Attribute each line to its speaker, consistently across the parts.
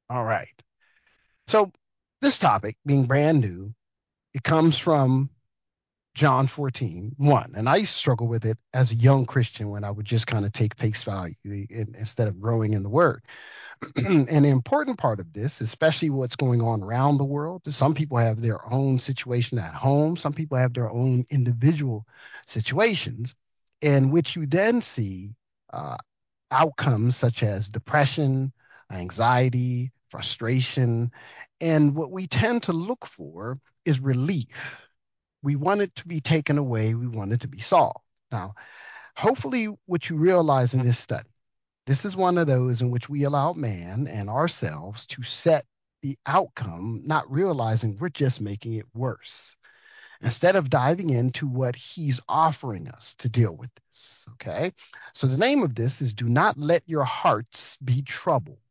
Speaker 1: All right. So this topic being brand new, it comes from John 14:1. And I used to struggle with it as a young Christian when I would just kind of take face value instead of growing in the word. And the important part of this, especially what's going on around the world, some people have their own situation at home, some people have their own individual situations, in which you then see uh, outcomes such as depression, anxiety, frustration. And what we tend to look for is relief. We want it to be taken away, we want it to be solved. Now, hopefully, what you realize in this study, this is one of those in which we allow man and ourselves to set the outcome, not realizing we're just making it worse instead of diving into what he's offering us to deal with this. Okay. So the name of this is Do Not Let Your Hearts Be Troubled.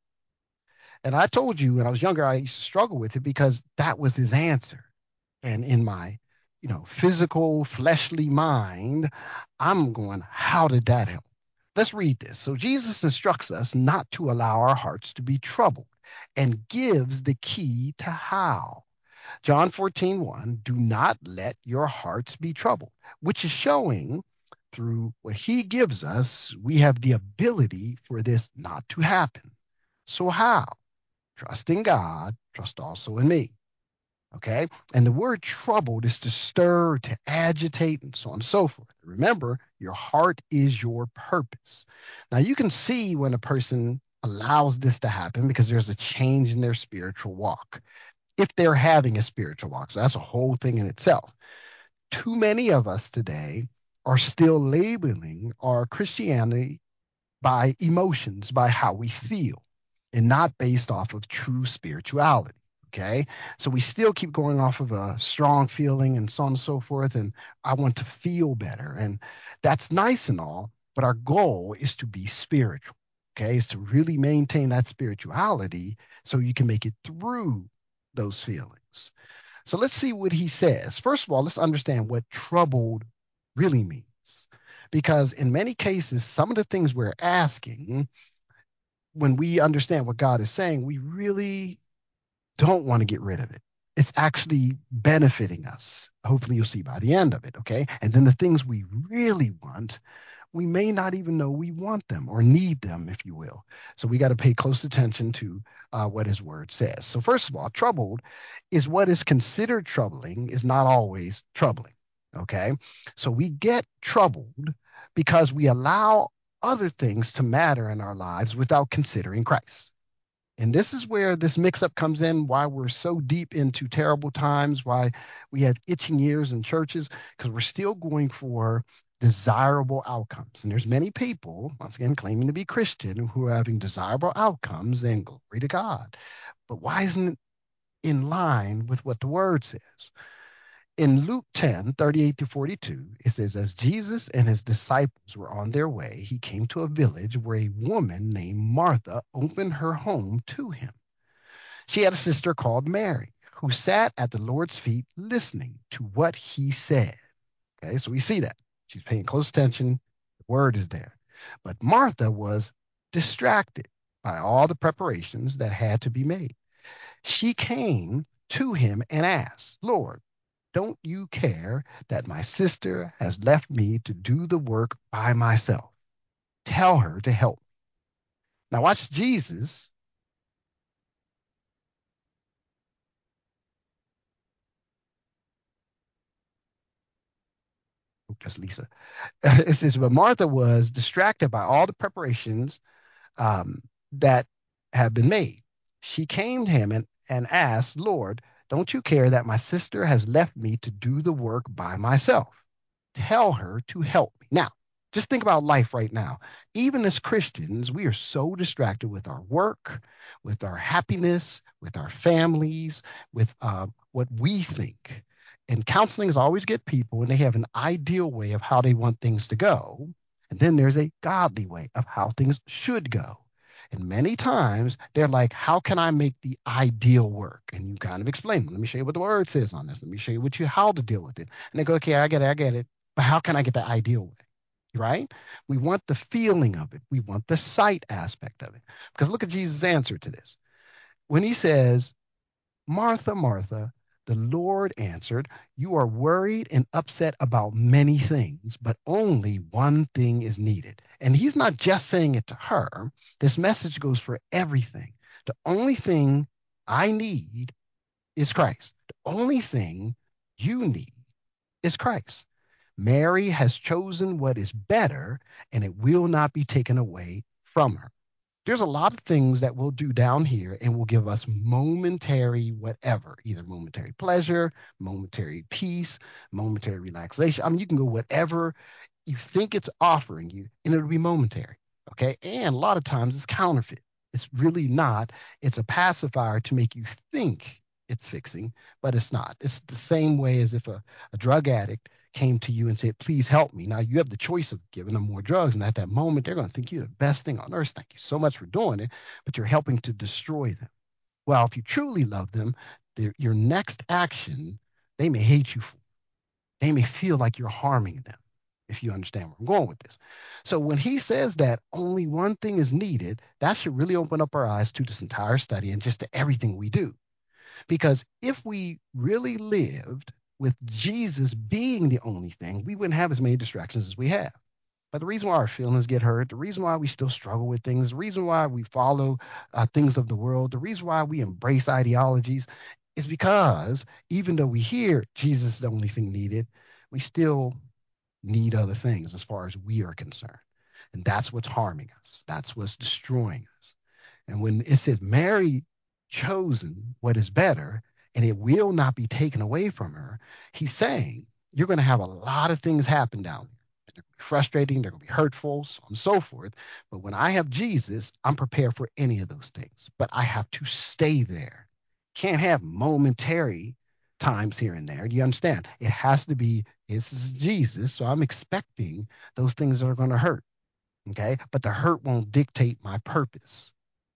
Speaker 1: And I told you when I was younger, I used to struggle with it because that was his answer. And in my, physical, fleshly mind, I'm going, how did that help? Let's read this. So Jesus instructs us not to allow our hearts to be troubled and gives the key to how. John 14:1, do not let your hearts be troubled, which is showing through what he gives us, we have the ability for this not to happen. So how? Trust in God, trust also in me. Okay. And the word troubled is to stir, to agitate, and so on and so forth. Remember, your heart is your purpose. Now, you can see when a person allows this to happen because there's a change in their spiritual walk if they're having a spiritual walk. So that's a whole thing in itself. Too many of us today are still labeling our Christianity by emotions, by how we feel, and not based off of true spirituality. Okay. So we still keep going off of a strong feeling and so on and so forth. And I want to feel better. And that's nice and all. But our goal is to be spiritual. Okay. Is to really maintain that spirituality so you can make it through those feelings. So let's see what he says. First of all, let's understand what troubled really means. Because in many cases, some of the things we're asking, when we understand what God is saying, we really don't want to get rid of it. It's actually benefiting us. Hopefully, you'll see by the end of it. Okay. And then the things we really want, we may not even know we want them or need them, if you will. So we got to pay close attention to what his word says. So, first of all, troubled is what is considered troubling, is not always troubling. Okay. So we get troubled because we allow other things to matter in our lives without considering Christ. And this is where this mix up comes in, why we're so deep into terrible times, why we have itching ears in churches, because we're still going for desirable outcomes. And there's many people, once again, claiming to be Christian who are having desirable outcomes, and glory to God. But why isn't it in line with what the word says? In Luke 10:38 to 42, it says, as Jesus and his disciples were on their way, he came to a village where a woman named Martha opened her home to him. She had a sister called Mary who sat at the Lord's feet listening to what he said. Okay, so we see that. She's paying close attention. The word is there. But Martha was distracted by all the preparations that had to be made. She came to him and asked, Lord, don't you care that my sister has left me to do the work by myself? Tell her to help. Now, watch Jesus. Oh, that's Lisa. It says, but Martha was distracted by all the preparations um, that have been made. She came to him and asked, Lord, don't you care that my sister has left me to do the work by myself? Tell her to help me. Now, just think about life right now. Even as Christians, we are so distracted with our work, with our happiness, with our families, with what we think. And counseling is always get people and they have an ideal way of how they want things to go. And then there's a godly way of how things should go. And many times they're like, how can I make the ideal work? And you kind of explain, let me show you what the word says on this. Let me show you how to deal with it. And they go, okay, I get it. But how can I get the ideal way? Right? We want the feeling of it. We want the sight aspect of it. Because look at Jesus' answer to this. when he says, Martha, Martha, the Lord answered, you are worried and upset about many things, but only one thing is needed. And he's not just saying it to her. This message goes for everything. The only thing I need is Christ. The only thing you need is Christ. Mary has chosen what is better, and it will not be taken away from her. There's a lot of things that we'll do down here and will give us momentary whatever, either momentary pleasure, momentary peace, momentary relaxation. I mean, you can go whatever you think it's offering you, and it'll be momentary. Okay. And a lot of times it's counterfeit. It's really not. It's a pacifier to make you think it's fixing, but it's not. It's the same way as if a drug addict came to you and said, please help me. Now you have the choice of giving them more drugs. And at that moment, they're going to think you're the best thing on earth. Thank you so much for doing it, but you're helping to destroy them. Well, if you truly love them, your next action, they may hate you for. They may feel like you're harming them, if you understand where I'm going with this. So when he says that only one thing is needed, that should really open up our eyes to this entire study and just to everything we do. Because if we really lived with Jesus being the only thing, we wouldn't have as many distractions as we have. But the reason why our feelings get hurt, the reason why we still struggle with things, the reason why we follow things of the world, the reason why we embrace ideologies is because even though we hear Jesus is the only thing needed, we still need other things as far as we are concerned. And that's what's harming us. That's what's destroying us. And when it says Mary chosen what is better and it will not be taken away from her, he's saying you're going to have a lot of things happen down there. They're going to be frustrating, they're going to be hurtful, so on and so forth. But when I have Jesus, I'm prepared for any of those things. But I have to stay there. Can't have momentary times here and there. Do you understand? It has to be, this is Jesus, so I'm expecting those things that are going to hurt. Okay. But the hurt won't dictate my purpose.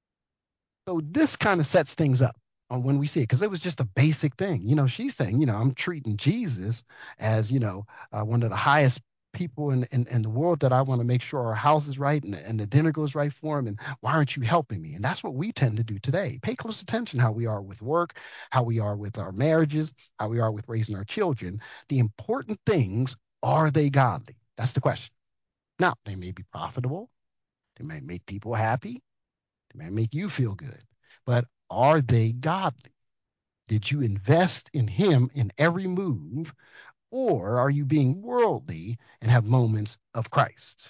Speaker 1: So this kind of sets things up on when we see it, because it was just a basic thing. She's saying, I'm treating Jesus as, one of the highest people in the world that I want to make sure our house is right and the dinner goes right for him. And why aren't you helping me? And that's what we tend to do today. Pay close attention how we are with work, how we are with our marriages, how we are with raising our children. The important things, are they godly? That's the question. Now, they may be profitable. They may make people happy. They may make you feel good. But are they godly? Did you invest in him in every move, or are you being worldly and have moments of Christ?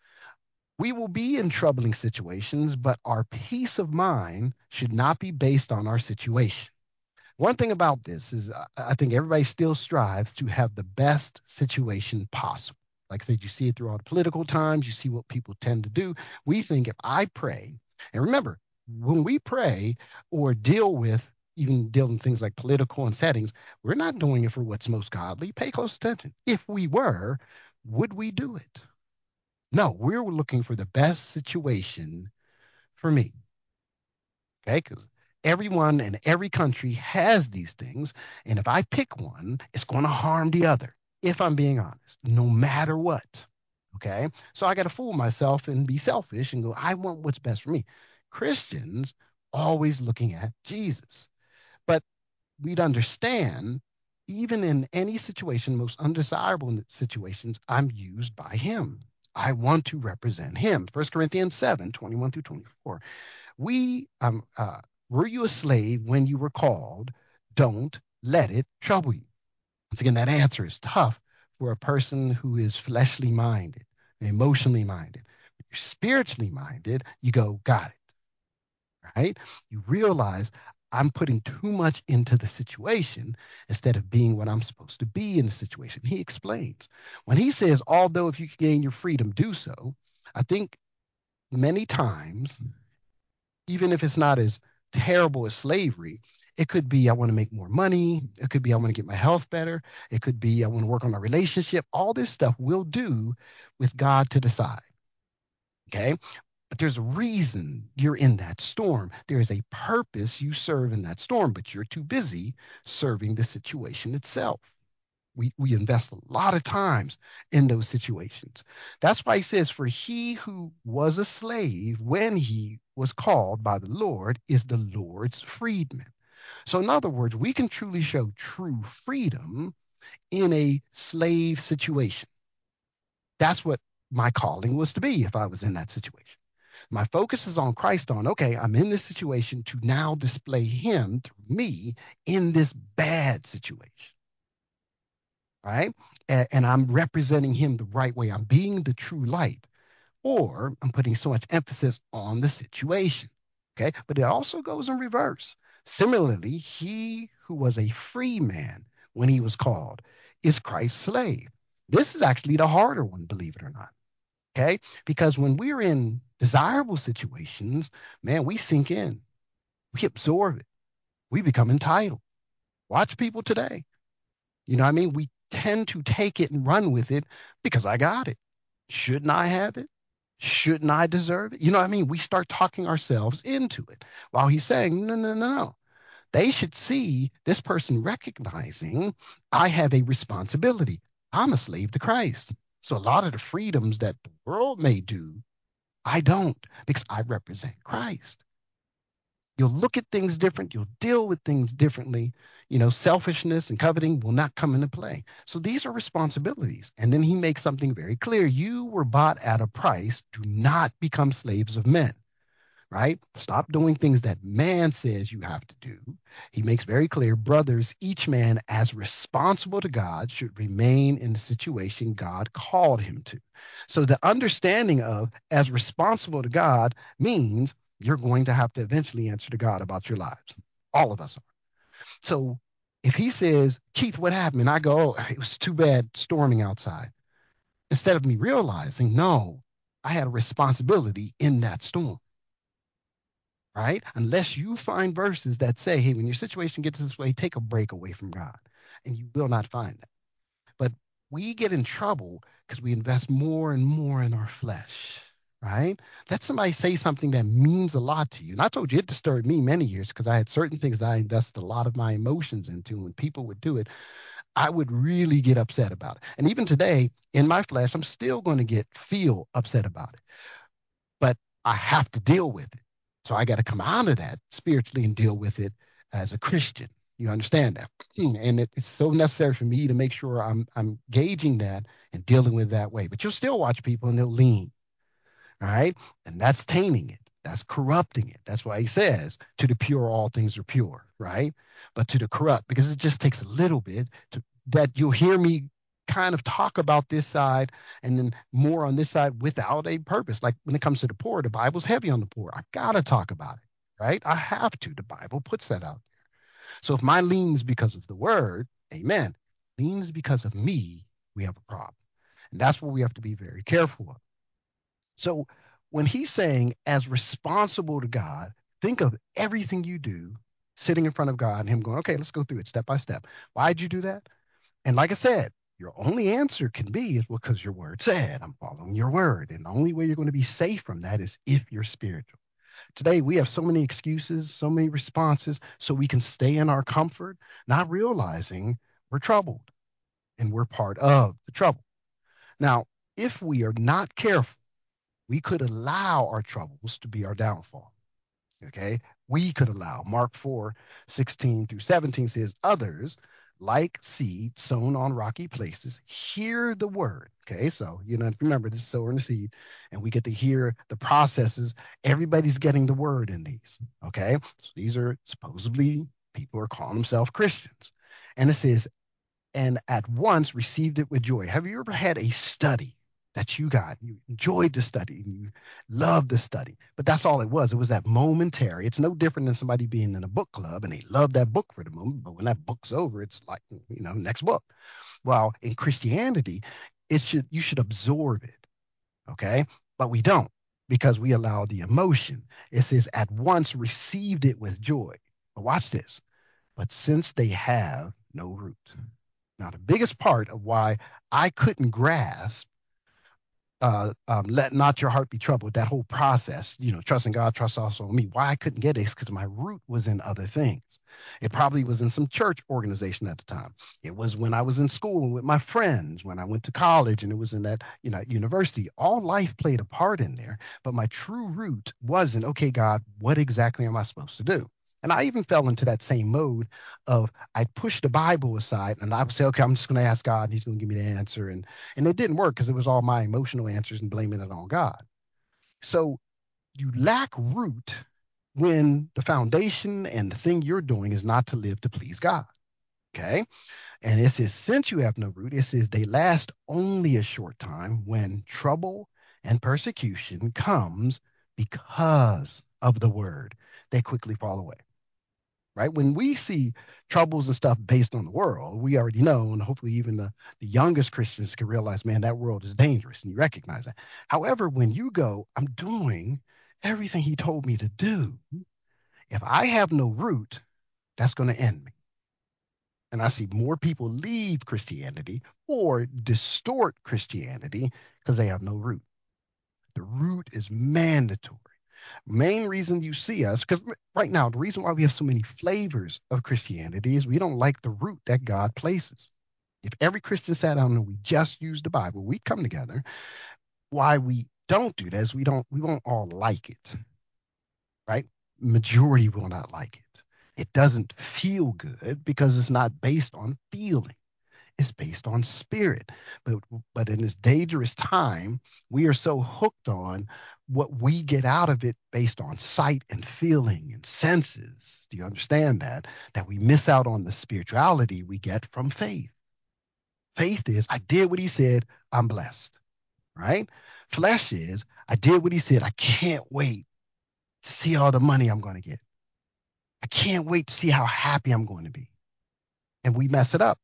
Speaker 1: We will be in troubling situations, but our peace of mind should not be based on our situation. One thing about this is I think everybody still strives to have the best situation possible. Like I said, you see it through all the political times, you see what people tend to do. We think if I pray, and remember, when we pray or deal with even dealing with things like political and settings, we're not doing it for what's most godly. Pay close attention. If we were, would we do it? No, we're looking for the best situation for me. Okay, because everyone in every country has these things. And if I pick one, it's going to harm the other, if I'm being honest, no matter what. Okay, so I got to fool myself and be selfish and go, I want what's best for me. Christians always looking at Jesus. But we'd understand, even in any situation, most undesirable situations, I'm used by him. I want to represent him. 1 Corinthians 7:21 through 24. We were you a slave when you were called? Don't let it trouble you. Once again, that answer is tough for a person who is fleshly minded, emotionally minded. If you're spiritually minded, you go, got it, right? You realize I'm putting too much into the situation instead of being what I'm supposed to be in the situation. He explains. When he says, although if you can gain your freedom, do so, I think many times even if it's not as terrible as slavery, it could be I want to make more money. It could be I want to get my health better. It could be I want to work on a relationship. All this stuff we'll do with God to decide. Okay. But there's a reason you're in that storm. There is a purpose you serve in that storm, but you're too busy serving the situation itself. We invest a lot of times in those situations. That's why he says, for he who was a slave when he was called by the Lord is the Lord's freedman. So, in other words, we can truly show true freedom in a slave situation. That's what my calling was to be if I was in that situation. My focus is on Christ, on, okay, I'm in this situation to now display him through me in this bad situation, right? And I'm representing him the right way. I'm being the true light, or I'm putting so much emphasis on the situation. Okay. But it also goes in reverse. Similarly, he who was a free man when he was called is Christ's slave. This is actually the harder one, believe it or not. Okay. Because when we're in desirable situations, man, we sink in, we absorb it, we become entitled. Watch people today. You know what I mean? We tend to take it and run with it because I got it. Shouldn't I have it? Shouldn't I deserve it? You know what I mean? We start talking ourselves into it while he's saying, no, no, no, no. They should see this person recognizing I have a responsibility. I'm a slave to Christ. So a lot of the freedoms that the world may do, I don't, because I represent Christ. You'll look at things different. You'll deal with things differently. You know, selfishness and coveting will not come into play. So these are responsibilities. And then he makes something very clear. You were bought at a price. Do not become slaves of men, right? Stop doing things that man says you have to do. He makes very clear, brothers, each man as responsible to God should remain in the situation God called him to. So the understanding of as responsible to God means you're going to have to eventually answer to God about your lives. All of us are. So if he says, Keith, what happened? And I go, oh, it was too bad storming outside. Instead of me realizing, no, I had a responsibility in that storm, right? Unless you find verses that say, hey, when your situation gets this way, take a break away from God. And you will not find that. But we get in trouble because we invest more and more in our flesh, right? Let somebody say something that means a lot to you. And I told you it disturbed me many years because I had certain things that I invested a lot of my emotions into. When people would do it, I would really get upset about it. And even today, in my flesh, I'm still going to feel upset about it, but I have to deal with it. So I got to come out of that spiritually and deal with it as a Christian. You understand that? And it's so necessary for me to make sure I'm gauging that and dealing with that way. But you'll still watch people and they'll lean, all right? And that's tainting it. That's corrupting it. That's why he says, to the pure, all things are pure, right? But to the corrupt, because it just takes a little bit to that you'll hear me kind of talk about this side and then more on this side without a purpose. Like when it comes to the poor, the Bible's heavy on the poor. I gotta talk about it, right? I have to. The Bible puts that out. So if mine leans because of the word, amen. Leans because of me, we have a problem. And that's what we have to be very careful of. So when he's saying, as responsible to God, think of everything you do sitting in front of God and him going, okay, let's go through it step by step. Why'd you do that? And like I said, your only answer can be is because your word said, I'm following your word. And the only way you're going to be safe from that is if you're spiritual. Today, we have so many excuses, so many responses, so we can stay in our comfort, not realizing we're troubled and we're part of the trouble. Now, if we are not careful, we could allow our troubles to be our downfall. Okay. We could allow. Mark 4:16 through 17 says, others, like seed sown on rocky places, hear the word. Okay. So, remember this is sowing the seed, and we get to hear the processes. Everybody's getting the word in these. Okay. So these are supposedly people who are calling themselves Christians. And it says, and at once received it with joy. Have you ever had a study that you got? You enjoyed the study and you loved the study, but that's all it was. It was that momentary. It's no different than somebody being in a book club and they love that book for the moment, but when that book's over, it's like, next book. Well, in Christianity, you should absorb it, okay? But we don't because we allow the emotion. It says at once received it with joy. But watch this. But since they have no root. Now, the biggest part of why I couldn't grasp let not your heart be troubled. That whole process, trusting God, trust also in me. Why I couldn't get it is because my root was in other things. It probably was in some church organization at the time. It was when I was in school and with my friends, when I went to college, and it was in that, university. All life played a part in there, but my true root wasn't, okay, God, what exactly am I supposed to do? And I even fell into that same mode of I'd push the Bible aside and I would say, okay, I'm just going to ask God and he's going to give me the answer. And it didn't work because it was all my emotional answers and blaming it on God. So you lack root when the foundation and the thing you're doing is not to live to please God. Okay. And it says, since you have no root, it says they last only a short time when trouble and persecution comes because of the word. They quickly fall away. Right? When we see troubles and stuff based on the world, we already know, and hopefully even the youngest Christians can realize, man, that world is dangerous, and you recognize that. However, when you go, I'm doing everything he told me to do, if I have no root, that's going to end me. And I see more people leave Christianity or distort Christianity because they have no root. The root is mandatory. Main reason you see us, because right now, the reason why we have so many flavors of Christianity is we don't like the root that God places. If every Christian sat down and we just used the Bible, we'd come together. Why we don't do that is we won't all like it, right? Majority will not like it. It doesn't feel good because it's not based on feeling. It's based on spirit. But but in this dangerous time, we are so hooked on what we get out of it based on sight and feeling and senses. Do you understand that? That we miss out on the spirituality we get from faith. Faith is, I did what he said, I'm blessed, right? Flesh is, I did what he said, I can't wait to see all the money I'm going to get. I can't wait to see how happy I'm going to be. And we mess it up.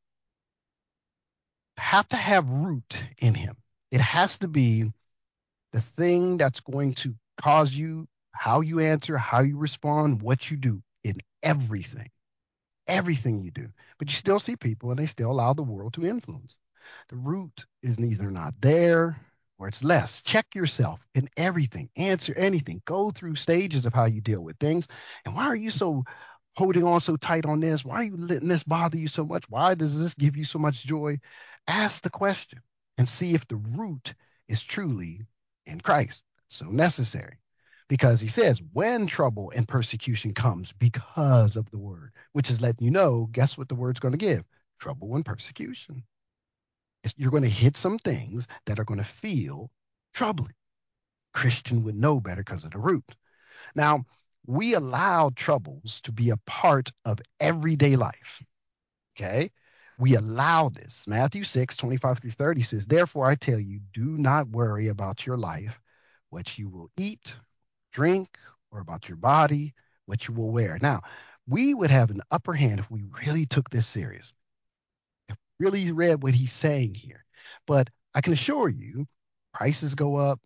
Speaker 1: Have to have root in him. It has to be the thing that's going to cause you how you answer, how you respond, what you do in everything, everything you do. But you still see people and they still allow the world to influence. The root is neither not there or it's less. Check yourself in everything, answer anything, go through stages of how you deal with things. And why are you so holding on so tight on this? Why are you letting this bother you so much? Why does this give you so much joy? Ask the question and see if the root is truly in Christ. So necessary. Because he says, when trouble and persecution comes because of the word, which is letting you know, guess what the word's going to give? Trouble and persecution. You're going to hit some things that are going to feel troubling. Christian would know better because of the root. Now, we allow troubles to be a part of everyday life. Okay. We allow this. Matthew 6:25 through 30 says, therefore, I tell you, do not worry about your life, what you will eat, drink, or about your body, what you will wear. Now, we would have an upper hand if we really took this serious, if we really read what he's saying here. But I can assure you, prices go up,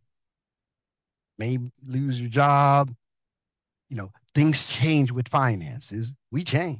Speaker 1: may lose your job, things change with finances. We change.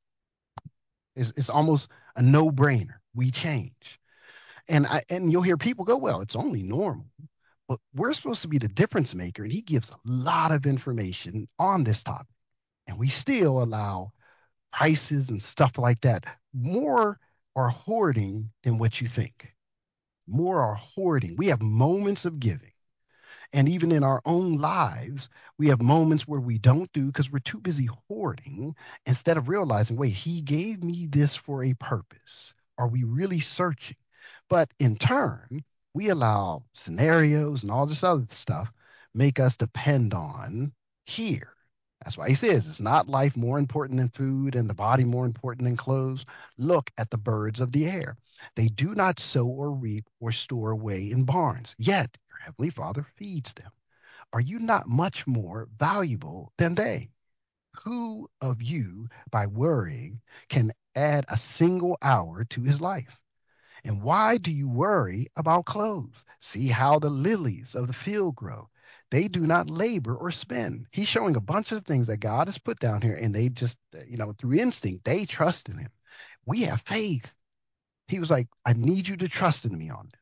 Speaker 1: It's almost a no-brainer. We change. And you'll hear people go, well, it's only normal. But we're supposed to be the difference maker, and he gives a lot of information on this topic. And we still allow prices and stuff like that. More are hoarding than what you think. More are hoarding. We have moments of giving. And even in our own lives, we have moments where we don't do because we're too busy hoarding instead of realizing, wait, he gave me this for a purpose. Are we really searching? But in turn, we allow scenarios and all this other stuff make us depend on here. That's why he says it's not life more important than food and the body more important than clothes. Look at the birds of the air. They do not sow or reap or store away in barns, yet your heavenly Father feeds them. Are you not much more valuable than they? Who of you, by worrying, can add a single hour to his life? And why do you worry about clothes? See how the lilies of the field grow. They do not labor or spin. He's showing a bunch of things that God has put down here, and they just, through instinct, they trust in him. We have faith. He was like, I need you to trust in me on this.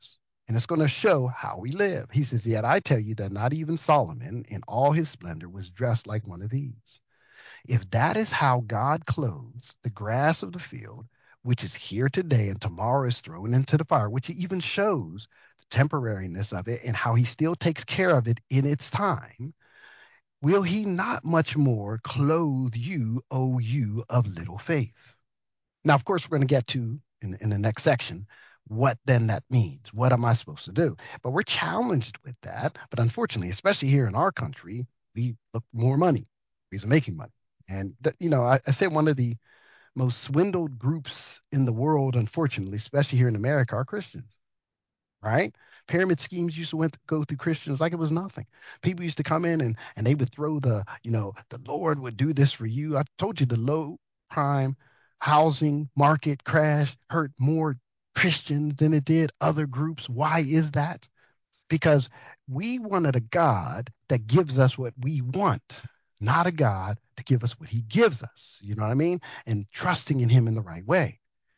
Speaker 1: and it's going to show how we live. He says, yet I tell you that not even Solomon in all his splendor was dressed like one of these. If that is how God clothes the grass of the field, which is here today and tomorrow is thrown into the fire, which even shows the temporariness of it and how he still takes care of it in its time, will he not much more clothe you, O you of little faith? Now, of course, we're going to get to in the next section what then that means. What am I supposed to do? But we're challenged with that. But unfortunately, especially here in our country, we look more money, ways of making money. And, I say one of the most swindled groups in the world, unfortunately, especially here in America, are Christians, right? Pyramid schemes used to go through Christians like it was nothing. People used to come in and they would throw the Lord would do this for you. I told you the low prime housing market crash hurt more Christians than it did other groups. Why is that? Because we wanted a God that gives us what we want, not a God to give us what he gives us. You know what I mean? And trusting in him in the right way.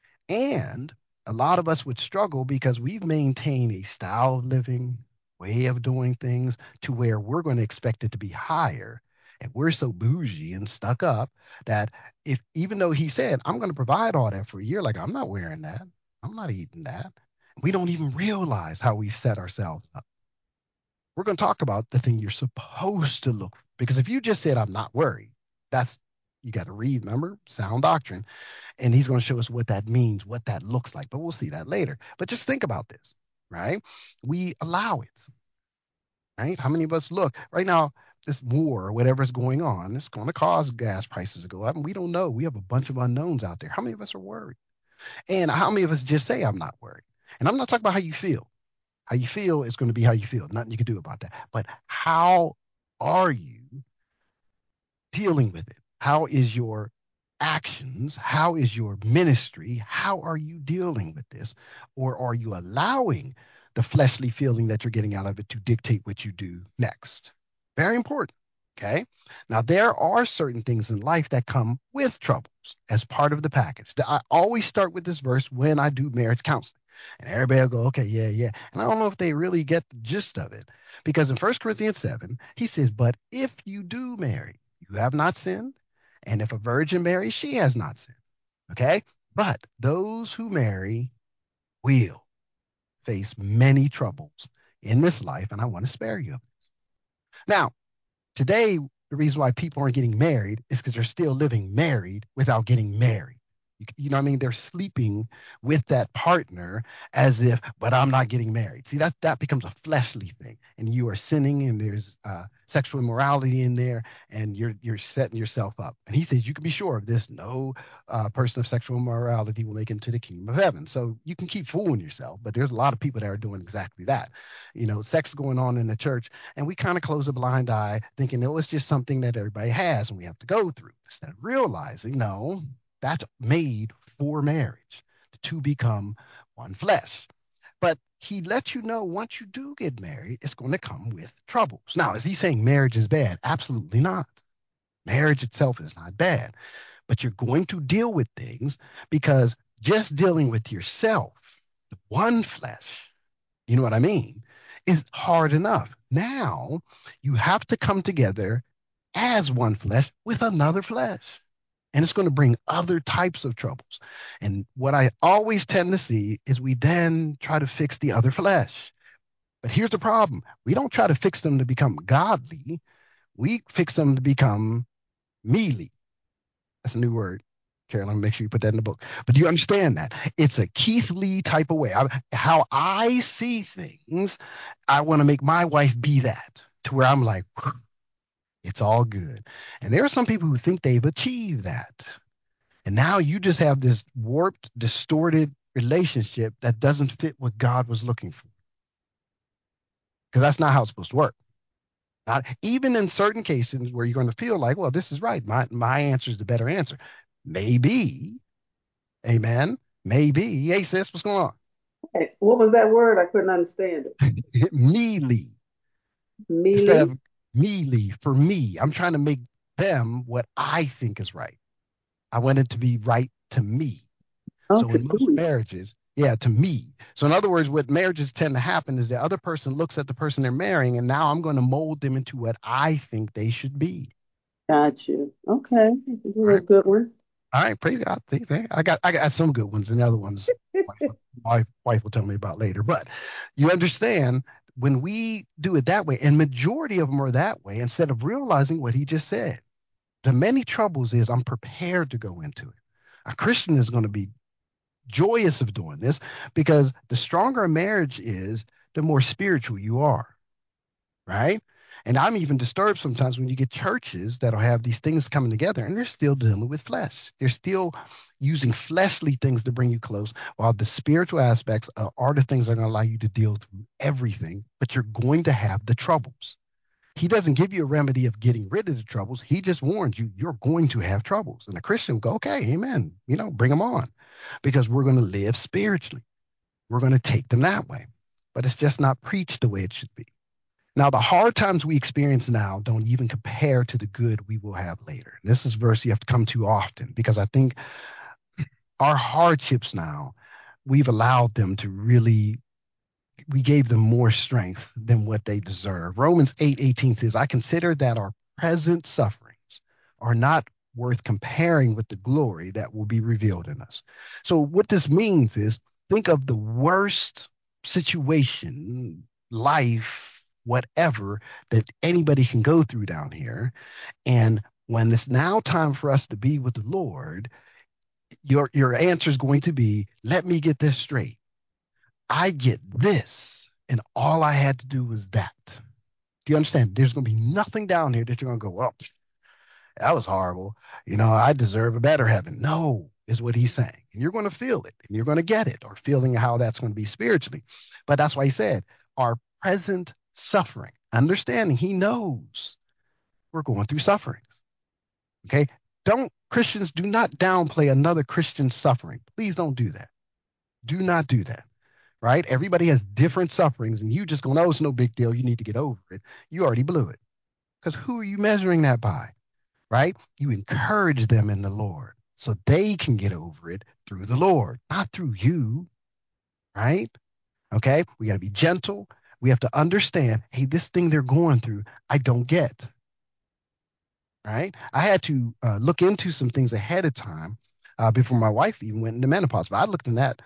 Speaker 1: And a lot of us would struggle because we've maintained a style of living, way of doing things to where we're going to expect it to be higher. And we're so bougie and stuck up that if even though he said, I'm going to provide all that for a year, like I'm not wearing that, I'm not eating that. We don't even realize how we've set ourselves up. We're going to talk about the thing you're supposed to look for. Because if you just said, I'm not worried, that's you got to read, remember, sound doctrine and he's going to show us what that means, what that looks like. But we'll see that later. But just think about this, right? We allow it, right? How many of us look right now? This war, whatever's going on, it's going to cause gas prices to go up, and we don't know. We have a bunch of unknowns out there. How many of us are worried? And how many of us just say, "I'm not worried"? And I'm not talking about how you feel. How you feel is going to be how you feel. Nothing you can do about that. But how are you dealing with it? How is your actions? How is your ministry? How are you dealing with this? Or are you allowing the fleshly feeling that you're getting out of it to dictate what you do next? Very important. Okay. Now, there are certain things in life that come with troubles as part of the package. I always start with this verse when I do marriage counseling. And everybody will go, okay, yeah, yeah. And I don't know if they really get the gist of it. Because in 1 Corinthians 7, he says, but if you do marry, you have not sinned. And if a virgin marries, she has not sinned. Okay. But those who marry will face many troubles in this life. And I want to spare you. Now, today, the reason why people aren't getting married is because they're still living married without getting married. You know what I mean? They're sleeping with that partner as if, but I'm not getting married. See, that becomes a fleshly thing, and you are sinning, and there's sexual immorality in there, and you're setting yourself up. And he says you can be sure of this: no person of sexual immorality will make it into the kingdom of heaven. So you can keep fooling yourself, but there's a lot of people that are doing exactly that. Sex going on in the church, and we kind of close a blind eye, thinking, oh, it's just something that everybody has, and we have to go through. Instead of realizing, no, that's made for marriage to become one flesh. But he lets you know once you do get married, it's going to come with troubles. Now, is he saying marriage is bad? Absolutely not. Marriage itself is not bad, but you're going to deal with things because just dealing with yourself, the one flesh, you know what I mean, is hard enough. Now you have to come together as one flesh with another flesh. And it's going to bring other types of troubles. And what I always tend to see is we then try to fix the other flesh. But here's the problem: we don't try to fix them to become godly, we fix them to become mealy. That's a new word. Carolyn, make sure you put that in the book. But do you understand that? It's a Keith Lee type of way. How I see things, I want to make my wife be that to where I'm like, it's all good. And there are some people who think they've achieved that. And now you just have this warped, distorted relationship that doesn't fit what God was looking for. Because that's not how it's supposed to work. Not even in certain cases where you're going to feel like, well, this is right. My answer is the better answer. Maybe, amen. Maybe. Hey, sis, what's going on?
Speaker 2: Hey, what was that word? I couldn't understand it.
Speaker 1: Mealy instead
Speaker 2: Mealy?
Speaker 1: of mealy for me. I'm trying to make them what I think is right. I want it to be right to me.
Speaker 2: Oh,
Speaker 1: So
Speaker 2: to
Speaker 1: in most
Speaker 2: me.
Speaker 1: marriages, Yeah, to me. So in other words, what marriages tend to happen is the other person looks at the person they're marrying, and now I'm going to mold them into what I think they should be.
Speaker 2: Got you. Okay. This is
Speaker 1: All
Speaker 2: a
Speaker 1: right.
Speaker 2: good one.
Speaker 1: All right. Praise God. I got some good ones, and the other ones my wife will tell me about later. But you understand when we do it that way, and majority of them are that way, instead of realizing what he just said. The many troubles is I'm prepared to go into it. A Christian is going to be joyous of doing this because the stronger a marriage is, the more spiritual you are, right? And I'm even disturbed sometimes when you get churches that'll have these things coming together and they're still dealing with flesh. They're still using fleshly things to bring you close, while the spiritual aspects are the things that are going to allow you to deal through everything, but you're going to have the troubles. He doesn't give you a remedy of getting rid of the troubles. He just warns you, you're going to have troubles. And a Christian will go, okay, amen. Bring them on because we're going to live spiritually. We're going to take them that way. But it's just not preached the way it should be. Now, the hard times we experience now don't even compare to the good we will have later. And this is a verse you have to come to often because I think our hardships now, we've allowed them to really, we gave them more strength than what they deserve. Romans 8:18 says, I consider that our present sufferings are not worth comparing with the glory that will be revealed in us. So, what this means is think of the worst situation, life, whatever, that anybody can go through down here. And when it's now time for us to be with the Lord, your answer is going to be, let me get this straight. I get this, and all I had to do was that. Do you understand? There's going to be nothing down here that you're going to go, well, that was horrible. I deserve a better heaven. No, is what he's saying. And you're going to feel it, and you're going to get it, or feeling how that's going to be spiritually. But that's why he said, our present suffering, understanding he knows we're going through sufferings. Okay. Christians do not downplay another Christian's suffering. Please don't do that. Do not do that. Right? Everybody has different sufferings, and you just go, no, it's no big deal. You need to get over it. You already blew it. Because who are you measuring that by? Right? You encourage them in the Lord so they can get over it through the Lord, not through you. Right? Okay? We got to be gentle. We have to understand, hey, this thing they're going through, I don't get. Right? I had to look into some things ahead of time before my wife even went into menopause. But I looked in that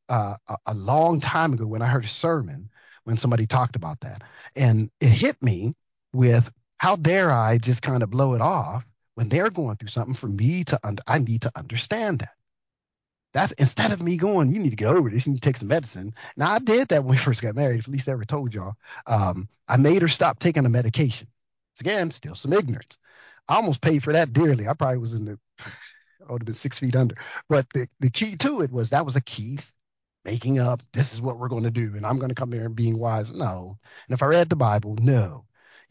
Speaker 1: a long time ago when I heard a sermon when somebody talked about that. And it hit me with how dare I just kind of blow it off when they're going through something for me I need to understand that. That's instead of me going, you need to get over this, you need to take some medicine. Now I did that when we first got married, at least I ever told y'all. I made her stop taking the medication. It's again, still some ignorance. I almost paid for that dearly. I probably was in the I would have been 6 feet under. But the key to it was that was a key making up, this is what we're going to do, and I'm going to come here and being wise. No. And if I read the Bible, no.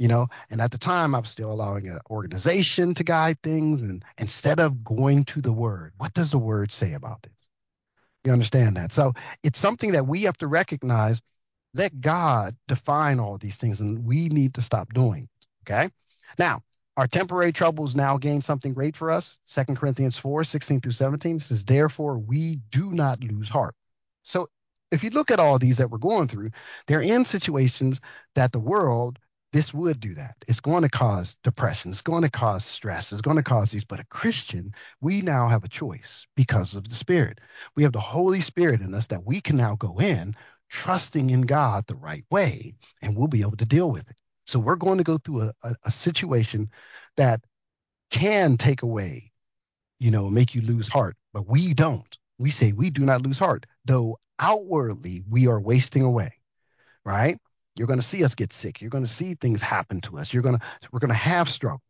Speaker 1: And at the time, I was still allowing an organization to guide things. And instead of going to the word, what does the word say about this? You understand that? So it's something that we have to recognize. Let God define all these things, and we need to stop doing. Okay. Now, our temporary troubles now gain something great for us. 2 Corinthians 4:16 through 17 says, therefore, we do not lose heart. So if you look at all these that we're going through, they're in situations that the world, this would do that. It's going to cause depression. It's going to cause stress. It's going to cause these. But a Christian, we now have a choice because of the Spirit. We have the Holy Spirit in us that we can now go in trusting in God the right way, and we'll be able to deal with it. So we're going to go through a situation that can take away, make you lose heart, but we don't. We say we do not lose heart, though outwardly we are wasting away, right? You're going to see us get sick. You're going to see things happen to us. We're going to have struggles.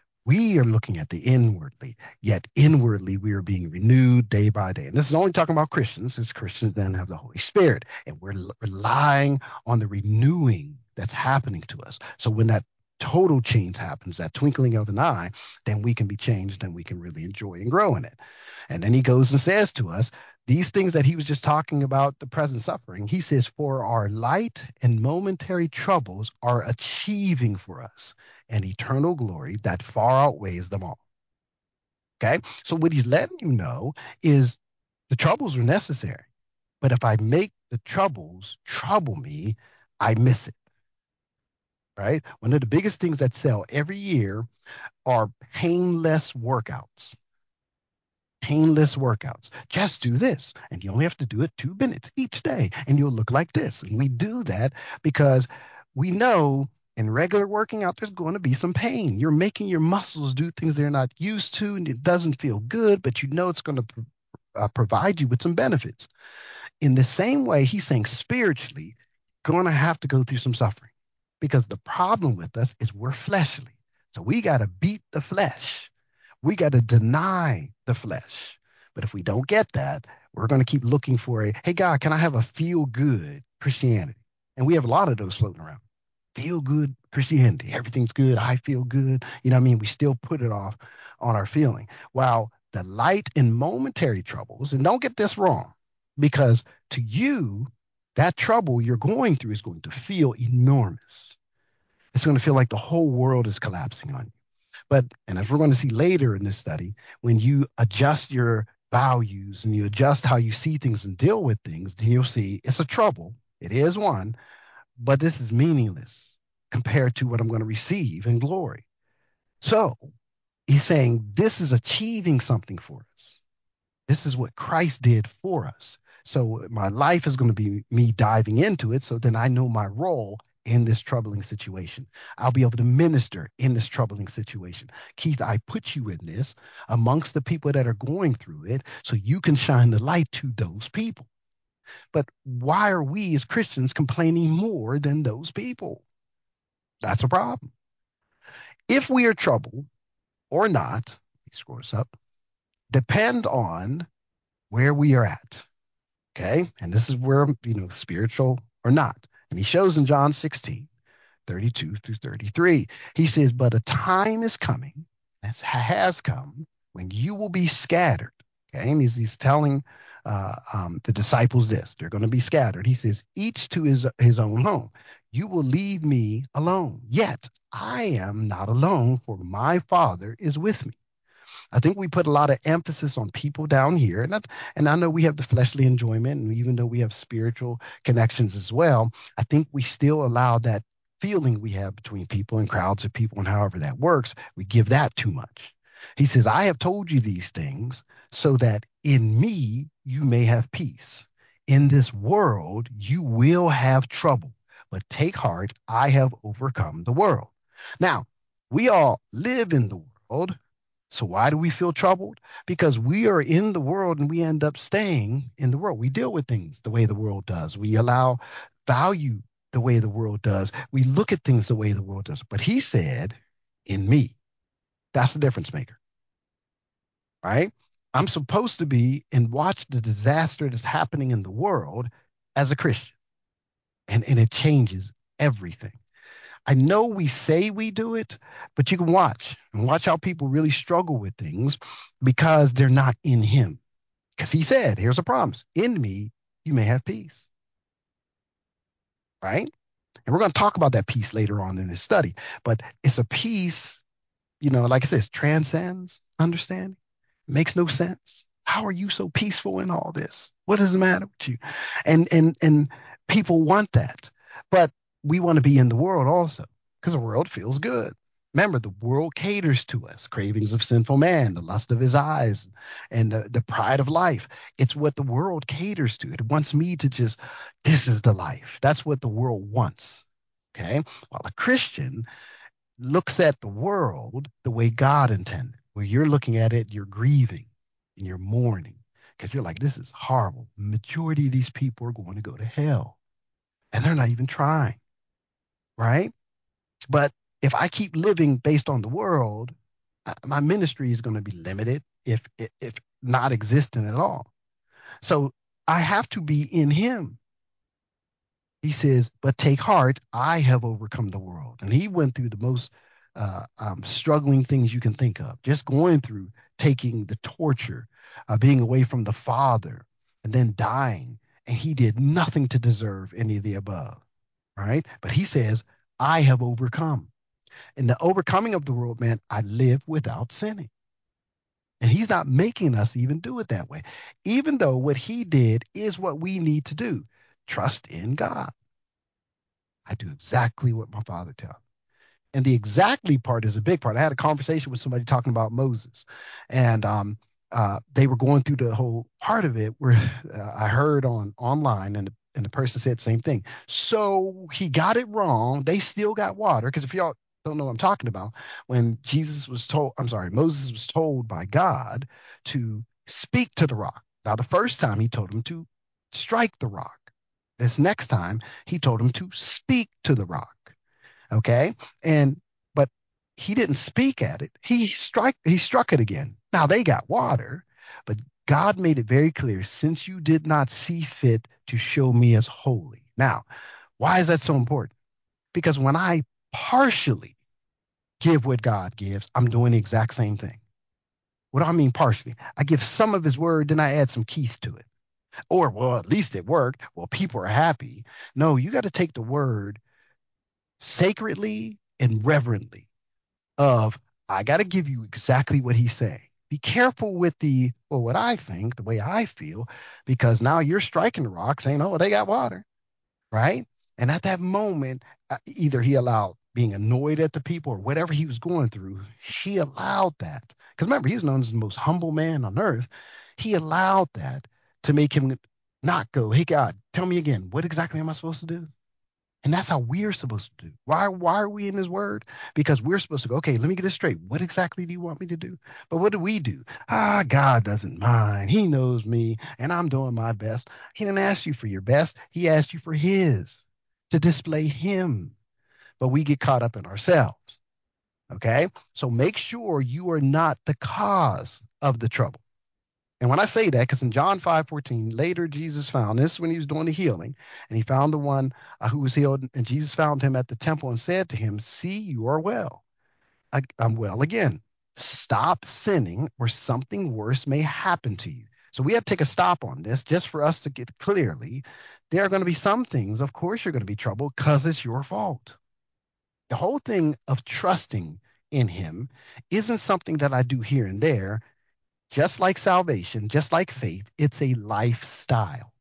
Speaker 1: We are looking at the inwardly, yet inwardly we are being renewed day by day. And this is only talking about Christians, since Christians then have the Holy Spirit, and we're relying on the renewing that's happening to us. So when that total change happens, that twinkling of an eye, then we can be changed and we can really enjoy and grow in it. And then he goes and says to us, these things that he was just talking about, the present suffering, he says, for our light and momentary troubles are achieving for us an eternal glory that far outweighs them all. Okay. So what he's letting you know is the troubles are necessary. But if I make the troubles trouble me, I miss it, right? One of the biggest things that sell every year are painless workouts. Painless workouts. Just do this, and you only have to do it 2 minutes each day, and you'll look like this. And we do that because we know in regular working out, there's going to be some pain. You're making your muscles do things they're not used to, and it doesn't feel good, but you know it's going to provide you with some benefits. In the same way, he's saying spiritually, going to have to go through some suffering because the problem with us is we're fleshly. So we got to beat the flesh. We got to deny the flesh. But if we don't get that, we're going to keep looking for hey, God, can I have a feel good Christianity? And we have a lot of those floating around. Feel good Christianity. Everything's good. I feel good. You know what I mean? We still put it off on our feeling. While the light in momentary troubles, and don't get this wrong, because to you, that trouble you're going through is going to feel enormous. It's going to feel like the whole world is collapsing on you. But, and as we're going to see later in this study, when you adjust your values and you adjust how you see things and deal with things, then you'll see it's a trouble. It is one, but this is meaningless compared to what I'm going to receive in glory. So he's saying this is achieving something for us. This is what Christ did for us. So my life is going to be me diving into it. So then I know my role in this troubling situation. I'll be able to minister in this troubling situation. Keith, I put you in this amongst the people that are going through it so you can shine the light to those people. But why are we as Christians complaining more than those people? That's a problem. If we are troubled or not, let me scroll this up, depend on where we are at. Okay. And this is where, spiritual or not. And he shows in John 16:32 through 33. He says, but a time is coming, that has come, when you will be scattered. Okay. And he's telling the disciples this they're going to be scattered. He says, each to his own home. You will leave me alone. Yet I am not alone, for my Father is with me. I think we put a lot of emphasis on people down here, and I know we have the fleshly enjoyment, and even though we have spiritual connections as well, I think we still allow that feeling we have between people and crowds of people, and however that works, we give that too much. He says, "I have told you these things so that in me you may have peace. In this world you will have trouble, but take heart, I have overcome the world." Now, we all live in the world, so why do we feel troubled? Because we are in the world and we end up staying in the world. We deal with things the way the world does. We allow value the way the world does. We look at things the way the world does. But he said, in me, that's the difference maker, right? I'm supposed to be and watch the disaster that's happening in the world as a Christian. And it changes everything. I know we say we do it, but you can watch and watch how people really struggle with things because they're not in him. Because he said, here's a promise: in me, you may have peace, right? And we're going to talk about that peace later on in this study. But it's a peace, like I said, it transcends understanding. Makes no sense. How are you so peaceful in all this? What does the matter with you? And people want that. But we want to be in the world also because the world feels good. Remember, the world caters to us, cravings of sinful man, the lust of his eyes, and the pride of life. It's what the world caters to. It wants me to just, this is the life. That's what the world wants. Okay. While a Christian looks at the world the way God intended, where you're looking at it, you're grieving and you're mourning because you're like, this is horrible. Majority of these people are going to go to hell and they're not even trying, right? But if I keep living based on the world, my ministry is going to be limited, if not existent at all. So I have to be in him. He says, but take heart, I have overcome the world. And he went through the most struggling things you can think of, just going through taking the torture, being away from the Father, and then dying. And he did nothing to deserve any of the above, right? But he says, I have overcome. In the overcoming of the world, man, I live without sinning. And he's not making us even do it that way, even though what he did is what we need to do. Trust in God. I do exactly what my father tells. And the exactly part is a big part. I had a conversation with somebody talking about Moses, and they were going through the whole part of it where I heard on online, and the person said the same thing. So he got it wrong. They still got water because if y'all don't know what I'm talking about, when Moses was told by God to speak to the rock. Now, the first time he told him to strike the rock. This next time he told him to speak to the rock. Okay. And but he didn't speak at it. He struck it again. Now they got water, but God made it very clear, since you did not see fit to show me as holy. Now, why is that so important? Because when I partially give what God gives, I'm doing the exact same thing. What do I mean partially? I give some of his word, then I add some keys to it. Or, well, at least it worked. Well, people are happy. No, you got to take the word sacredly and reverently of I got to give you exactly what he's saying. Be careful with what I think, the way I feel, because now you're striking the rock saying, oh, they got water, right? And at that moment, either he allowed being annoyed at the people or whatever he was going through, he allowed that. Because remember, he's known as the most humble man on earth. He allowed that to make him not go, hey, God, tell me again, what exactly am I supposed to do? And that's how we're supposed to do. Why are we in his word? Because we're supposed to go, okay, let me get this straight. What exactly do you want me to do? But what do we do? God doesn't mind. He knows me, and I'm doing my best. He didn't ask you for your best. He asked you for his to display him. But we get caught up in ourselves. Okay. So make sure you are not the cause of the trouble. And when I say that, because in John 5:14, later Jesus found this when he was doing the healing, and he found the one who was healed, and Jesus found him at the temple and said to him, see, you are well. I'm well again. Stop sinning, or something worse may happen to you. So we have to take a stop on this just for us to get clearly. There are going to be some things, of course, you're going to be troubled because it's your fault. The whole thing of trusting in him isn't something that I do here and there. Just like salvation, just like faith, it's a lifestyle.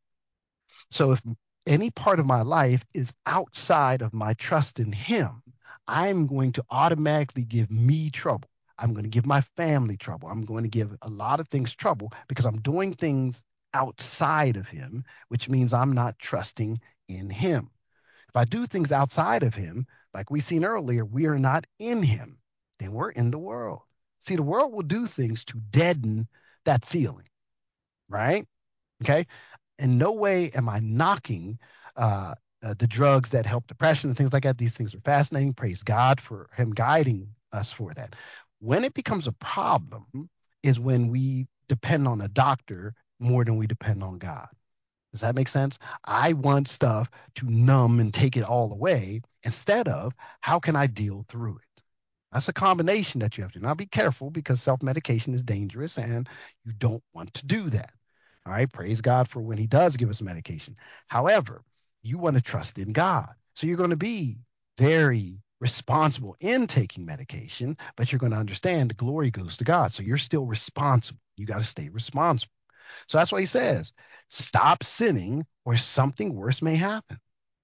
Speaker 1: So if any part of my life is outside of my trust in Him, I'm going to automatically give me trouble. I'm going to give my family trouble. I'm going to give a lot of things trouble because I'm doing things outside of Him, which means I'm not trusting in Him. If I do things outside of Him, like we seen earlier, we are not in Him, then we're in the world. See, the world will do things to deaden that feeling, right? Okay. In no way am I knocking uh, the drugs that help depression and things like that. These things are fascinating. Praise God for Him guiding us for that. When it becomes a problem is when we depend on a doctor more than we depend on God. Does that make sense? I want stuff to numb and take it all away instead of how can I deal through it? That's a combination that you have to. Now be careful because self-medication is dangerous and you don't want to do that. All right. Praise God for when he does give us medication. However, you want to trust in God. So you're going to be very responsible in taking medication, but you're going to understand the glory goes to God. So you're still responsible. You got to stay responsible. So that's why he says, stop sinning or something worse may happen.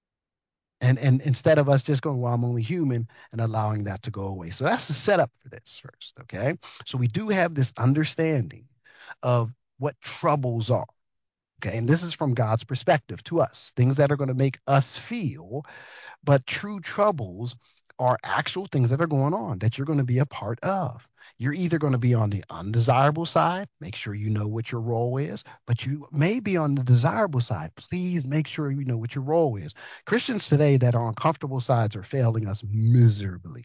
Speaker 1: And instead of us just going, well, I'm only human and allowing that to go away. So that's the setup for this first. Okay. So we do have this understanding of what troubles are. Okay. And this is from God's perspective to us, things that are going to make us feel, but true troubles are actual things that are going on that you're going to be a part of. You're either going to be on the undesirable side, make sure you know what your role is, but you may be on the desirable side. Please make sure you know what your role is. Christians today that are on comfortable sides are failing us miserably.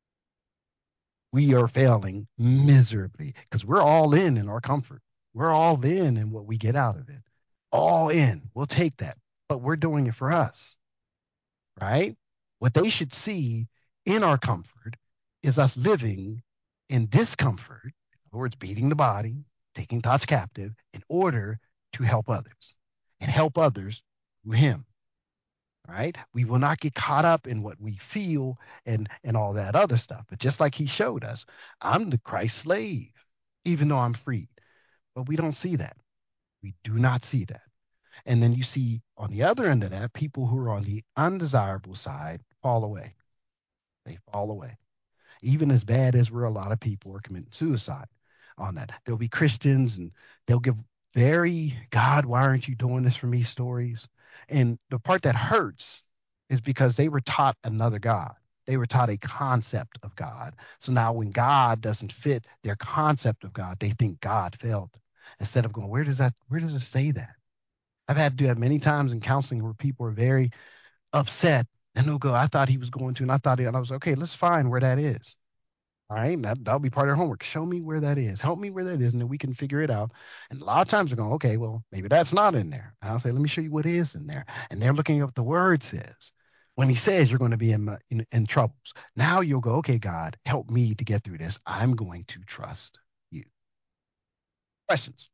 Speaker 1: We are failing miserably because we're all in our comfort. We're all in what we get out of it. All in. We'll take that, but we're doing it for us, right? What they should see in our comfort is us living in discomfort, in other words, beating the body, taking thoughts captive in order to help others and help others through Him, right? We will not get caught up in what we feel and all that other stuff. But just like He showed us, I'm the Christ slave. even though I'm freed. But we don't see that. We do not see that. And then you see on the other end of that, people who are on the undesirable side fall away. They fall away. Even as bad as where a lot of people are committing suicide on that. There'll be Christians and they'll give very God, why aren't you doing this for me stories? And the part that hurts is because they were taught another God. They were taught a concept of God. So now when God doesn't fit their concept of God, they think God failed. Instead of going, where does it say that? I've had to do that many times in counseling where people are very upset and they'll go, I thought he was going to, and I thought he, and I was okay, let's find where that is. All right, that'll be part of their homework. Show me where that is. Help me where that is, and then we can figure it out. And a lot of times they're going, okay, well, maybe that's not in there. And I'll say, let me show you what is in there. And they're looking up what the word says. When he says you're going to be in troubles, now you'll go, okay, God, help me to get through this. I'm going to trust you. Questions?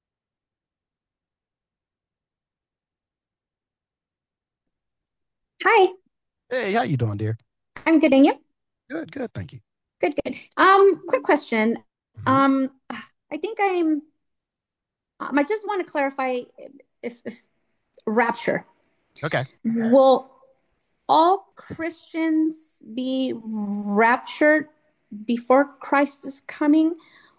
Speaker 3: Hi,
Speaker 1: Hey, how you doing, dear?
Speaker 3: I'm good, and you?
Speaker 1: Good, good, thank you.
Speaker 3: Good, good. Quick question.
Speaker 1: Hmm.
Speaker 3: I think I just want to clarify if rapture.
Speaker 1: Okay.
Speaker 3: Will all Christians be raptured before Christ is coming?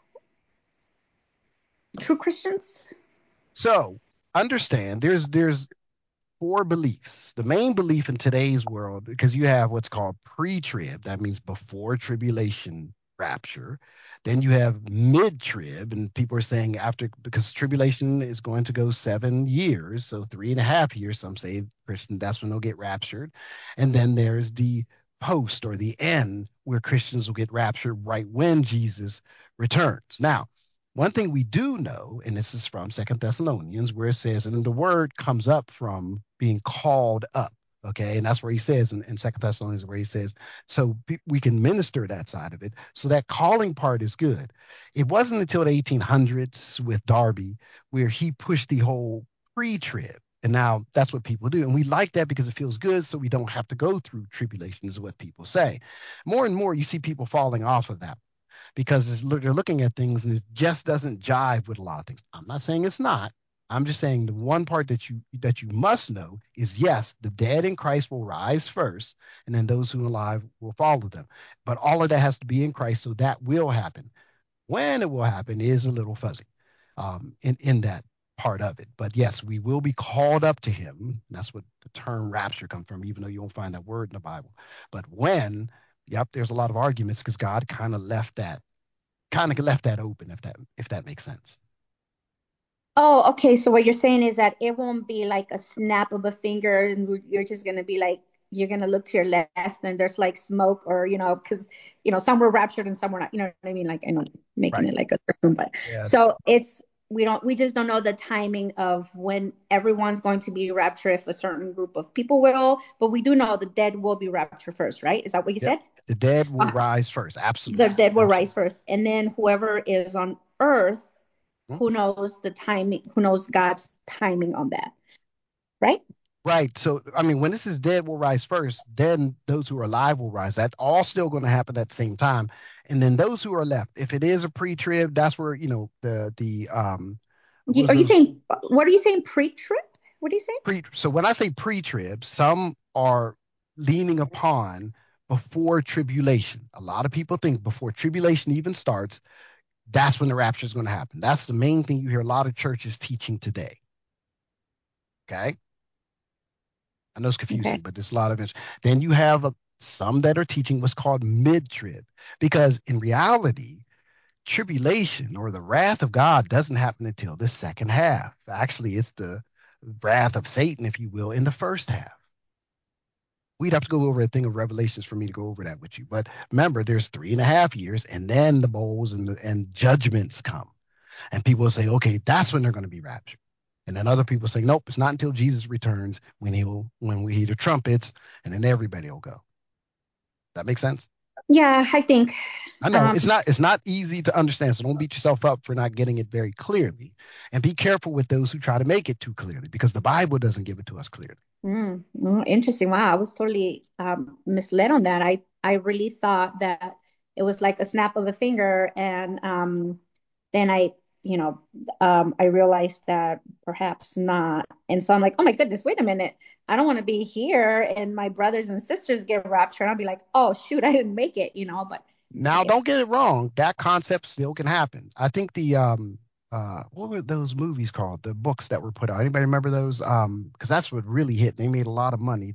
Speaker 3: True Christians?
Speaker 1: So understand there's four beliefs. The main belief in today's world, because you have what's called pre-trib, that means before tribulation rapture. Then you have mid-trib, and people are saying after, because tribulation is going to go 7 years, so 3.5 years. Some say Christian, that's when they'll get raptured. And then there's the post or the end, where Christians will get raptured right when Jesus returns. Now, one thing we do know, and this is from Second Thessalonians, where it says, and the word comes up from being called up. Okay, and that's where he says in Second Thessalonians, where he says, so we can minister that side of it. So that calling part is good. It wasn't until the 1800s with Darby where he pushed the whole pre-trib. And now that's what people do. And we like that because it feels good. So we don't have to go through tribulation, is what people say. More and more, you see people falling off of that because they're looking at things and it just doesn't jive with a lot of things. I'm not saying it's not. I'm just saying the one part that you must know is yes, the dead in Christ will rise first, and then those who are alive will follow them. But all of that has to be in Christ, so that will happen. When it will happen is a little fuzzy in that part of it. But yes, we will be called up to Him. That's what the term rapture comes from, even though you won't find that word in the Bible. But when, yep, there's a lot of arguments because God kind of left that open if that makes sense.
Speaker 3: Oh, okay. So what you're saying is that it won't be like a snap of a finger and you're just gonna be like you're gonna look to your left and there's like smoke or because some were raptured and some were not. You know what I mean? Like I know making
Speaker 1: Right.
Speaker 3: it like a cartoon, but
Speaker 1: Yeah.
Speaker 3: so it's we just don't know the timing of when everyone's going to be raptured if a certain group of people will, but we do know the dead will be raptured first, right? Is that what you
Speaker 1: Yep.
Speaker 3: said?
Speaker 1: The dead will
Speaker 3: Uh,
Speaker 1: rise first.
Speaker 3: the
Speaker 1: Absolutely.
Speaker 3: dead will rise
Speaker 1: Absolutely.
Speaker 3: first, and then whoever is on earth,
Speaker 1: Mhm.
Speaker 3: who knows the timing, who knows God's timing on that, right?
Speaker 1: Right. So, I mean, when this is dead will rise first, then those who are alive will rise. That's all still going to happen at the same time. And then those who are left, if it is a pre-trib, that's where, what was
Speaker 3: Are you
Speaker 1: those
Speaker 3: saying what are you saying pre-trip? What are you saying?
Speaker 1: so when I say pre-trib, some are leaning upon before tribulation. A lot of people think before tribulation even starts, that's when the rapture is going to happen. That's the main thing you hear a lot of churches teaching today. Okay. I know it's
Speaker 3: Okay.
Speaker 1: confusing, but there's a lot of it. Then you have some that are teaching what's called mid-trib, because in reality, tribulation or the wrath of God doesn't happen until the second half. Actually, it's the wrath of Satan, if you will, in the first half. We'd have to go over a thing of Revelations for me to go over that with you. But remember, there's 3.5 years, and then the bowls and judgments come. And people will say, okay, that's when they're going to be raptured. And then other people say, nope, it's not until Jesus returns when we hear the trumpets, and then everybody will go. That makes sense?
Speaker 3: Yeah, I think.
Speaker 1: I know
Speaker 3: Um,
Speaker 1: it's not easy to understand, so don't beat yourself up for not getting it very clearly. And be careful with those who try to make it too clearly, because the Bible doesn't give it to us clearly.
Speaker 3: Interesting. Wow, I was totally misled on that. I really thought that it was like a snap of a finger, and then you know, I realized that perhaps not. And so I'm like, oh my goodness, wait a minute. I don't want to be here and my brothers and sisters get raptured. And I'll be like, oh shoot, I didn't make it, but
Speaker 1: Now,
Speaker 3: okay.
Speaker 1: don't get it wrong. That concept still can happen. I think what were those movies called? The books that were put out. Anybody remember those? Because that's what really hit. They made a lot of money.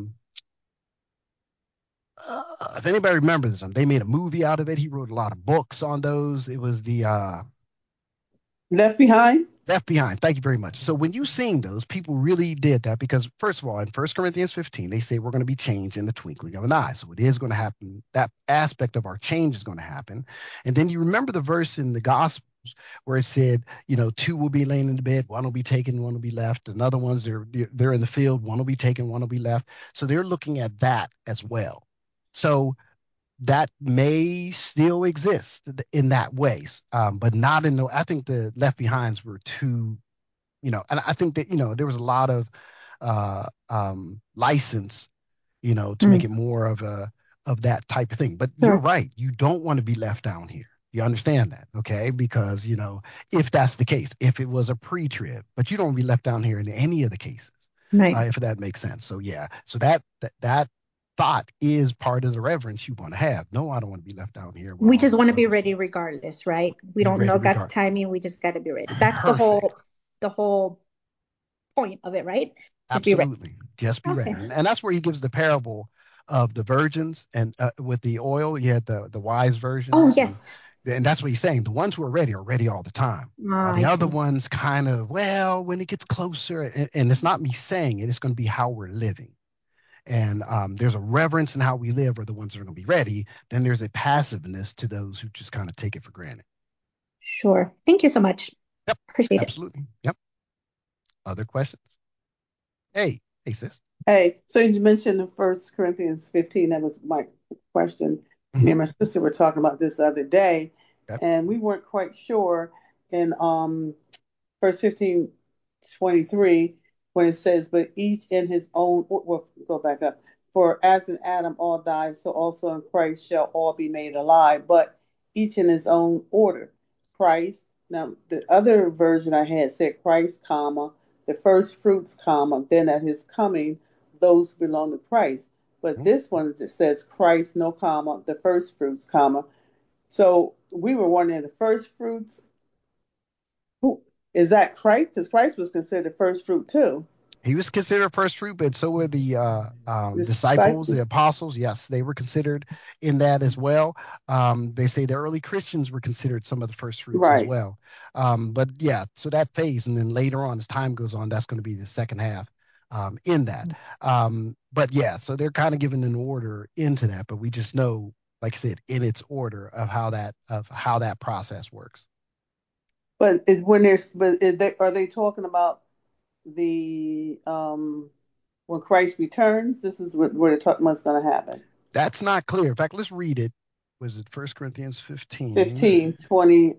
Speaker 1: If anybody remembers them, they made a movie out of it. He wrote a lot of books on those. It was the
Speaker 2: Left Behind?
Speaker 1: Left Behind. Thank you very much. So when you sing those, people really did that because first of all, in 1 Corinthians 15, they say we're going to be changed in the twinkling of an eye. So it is going to happen. That aspect of our change is going to happen. And then you remember the verse in the Gospels where it said, two will be laying in the bed, one will be taken, one will be left. And other ones they're in the field, one will be taken, one will be left. So they're looking at that as well. So that may still exist in that way, but not in the. I think the Left Behinds were too, and I think that there was a lot of license, to make
Speaker 3: Mm,
Speaker 1: it more of that type of thing. But you're
Speaker 3: sure.
Speaker 1: right, you don't want to be left down here. You understand that, okay? Because if that's the case, if it was a pre-trib, but you don't want to be left down here in any of the cases,
Speaker 3: Right.
Speaker 1: if that makes sense. So yeah, so that thought is part of the reverence you want to have. No, I don't want to be left down here while
Speaker 3: We
Speaker 1: all
Speaker 3: just
Speaker 1: these
Speaker 3: want to be
Speaker 1: brothers
Speaker 3: ready regardless, right? We
Speaker 1: be
Speaker 3: don't
Speaker 1: ready
Speaker 3: know God's
Speaker 1: regard.
Speaker 3: timing. We just got to be ready. That's
Speaker 1: Perfect.
Speaker 3: the whole point of it, right? Just be ready.
Speaker 1: Absolutely. Just be ready.
Speaker 3: Okay.
Speaker 1: And that's where he gives the parable of the virgins and with the oil, you had the wise
Speaker 3: Oh,
Speaker 1: virgins
Speaker 3: yes.
Speaker 1: and that's what he's saying. The ones who are ready all the time. While
Speaker 3: Ah,
Speaker 1: the
Speaker 3: I
Speaker 1: other
Speaker 3: see.
Speaker 1: ones kind of, well, when it gets closer, and it's not me saying it, it's going to be how we're living. And there's a reverence in how we live are the ones that are going to be ready. Then there's a passiveness to those who just kind of take it for granted.
Speaker 3: Sure. Thank you so much.
Speaker 1: Yep,
Speaker 3: Appreciate it.
Speaker 1: absolutely. Yep. Other questions? Hey, sis.
Speaker 2: Hey, so you mentioned in 1 Corinthians 15, that was my question. Me
Speaker 1: Hmm.
Speaker 2: and my sister were talking about this the other day,
Speaker 1: Okay.
Speaker 2: and we weren't quite sure in verse 15, 23, when it says, but each in his own, well, go back up. For as in Adam all died, so also in Christ shall all be made alive, but each in his own order. Christ, now the other version I had said Christ, comma, the first fruits, comma, then at his coming, those belong to Christ. But
Speaker 1: Mhm.
Speaker 2: this one it says Christ, no comma, the first fruits, comma. So we were wondering the first fruits, who is that Christ? Because Christ was considered first fruit too.
Speaker 1: He was considered first fruit, but so were the disciples, the
Speaker 2: Disciples.
Speaker 1: apostles. Yes, they were considered in that as well. They say the early Christians were considered some of the first fruits as
Speaker 2: Right.
Speaker 1: well. But yeah, so that phase, and then later on, as time goes on, that's going to be the second half in that. But yeah, so they're kind of given an order into that, but we just know, like I said, in its order of how that process works.
Speaker 2: But when there's, but are they talking about the when Christ returns? This is where they're talking what's going to happen.
Speaker 1: That's not clear. In fact, let's read it. Was it 1 Corinthians 15?
Speaker 2: 15, 20,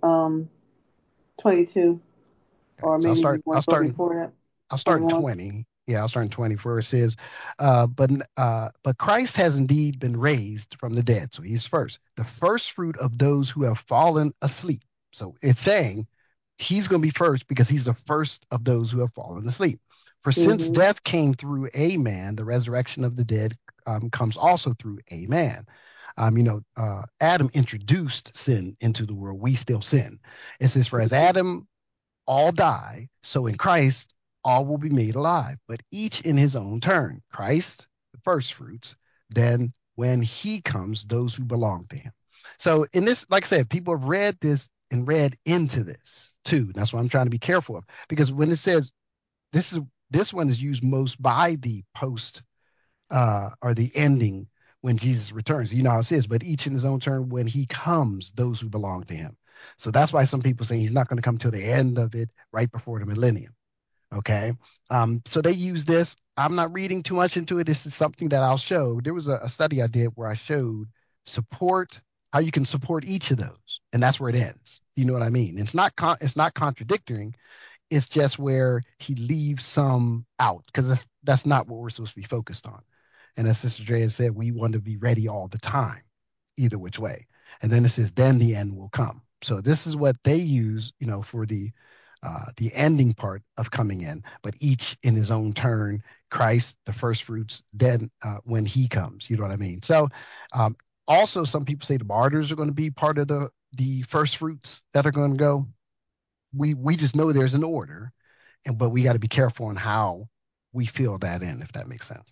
Speaker 2: 22,
Speaker 1: Okay,
Speaker 2: or
Speaker 1: so
Speaker 2: maybe you want to go before that.
Speaker 1: I'll start in
Speaker 2: 21.
Speaker 1: 20. Yeah, I'll start in 20 where it says, but Christ has indeed been raised from the dead. So he's first, the first fruit of those who have fallen asleep. So it's saying he's going to be first because he's the first of those who have fallen asleep. For since
Speaker 2: Hmm.
Speaker 1: death came through a man, the resurrection of the dead comes also through a man. Adam introduced sin into the world. We still sin. It says, for as Adam all die, so in Christ all will be made alive, but each in his own turn. Christ, the first fruits, then when he comes, those who belong to him. So in this, like I said, people have read this and read into this too. That's what I'm trying to be careful of. Because when it says this is this one is used most by the post or the ending when Jesus returns. You know how it says, but each in his own turn when he comes, those who belong to him. So that's why some people say he's not going to come till the end of it, right before the millennium. Okay. So they use this. I'm not reading too much into it. This is something that I'll show. There was a study I did where I showed support, how you can support each of those. And that's where it ends. You know what I mean? It's not contradicting. It's just where he leaves some out because that's not what we're supposed to be focused on. And as Sister Drea said, we want to be ready all the time, either which way. And then it says, then the end will come. So this is what they use, for the ending part of coming in, but each in his own turn. Christ, the first fruits, then when he comes, you know what I mean? So um, also some people say the martyrs are going to be part of the first fruits that are going to go. We just know there's an order, but we got to be careful on how we fill that in, if that makes sense.